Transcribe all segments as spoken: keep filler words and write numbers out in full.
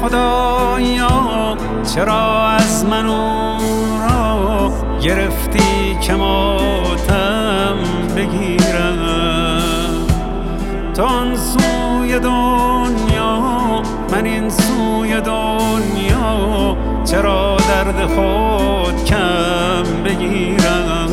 خدایا چرا از من او را گرفتی که ماتم بگیرم؟ تو آن سوی دنیا من این سوی دنیا، چرا درد خود کم بگیرم؟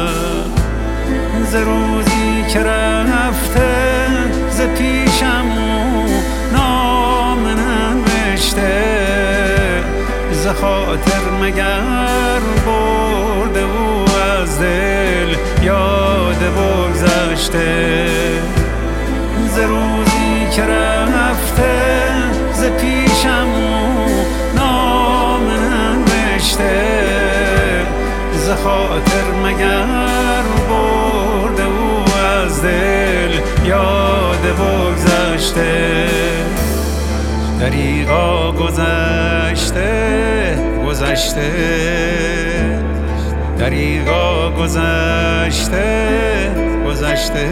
ز روزی که رفته ز پیشم نام ننوشته، ز خاطر مگر برده او از دل یاد بگذشته؟ ز روزی که رفته ز پیشم نام ننوشته، ز خاطر مگر برده او از دل یاد بگذشته؟ دریغا گذشته گذشته، دریغا گذشته گذشته.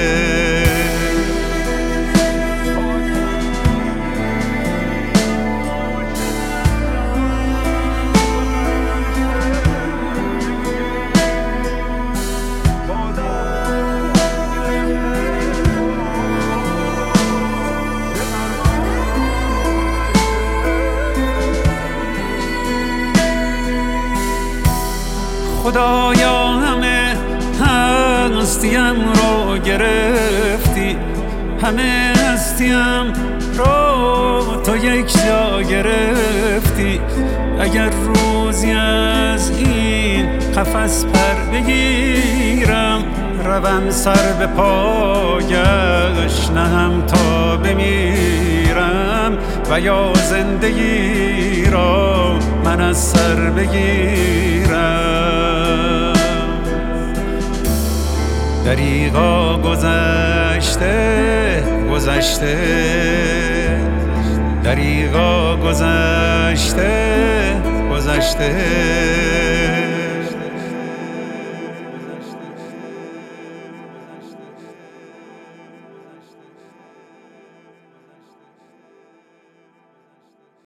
خدایا همه هستیم رو گرفتی، همه هستیم رو تو یک جا گرفتی. اگر روزی از این قفس پر بگیرم، روم سر به پایش نهم تا بمیرم، و یا زندگی را من از سر بگیرم. دریغا گذشته گذشته، دریغا گذشته گذشته.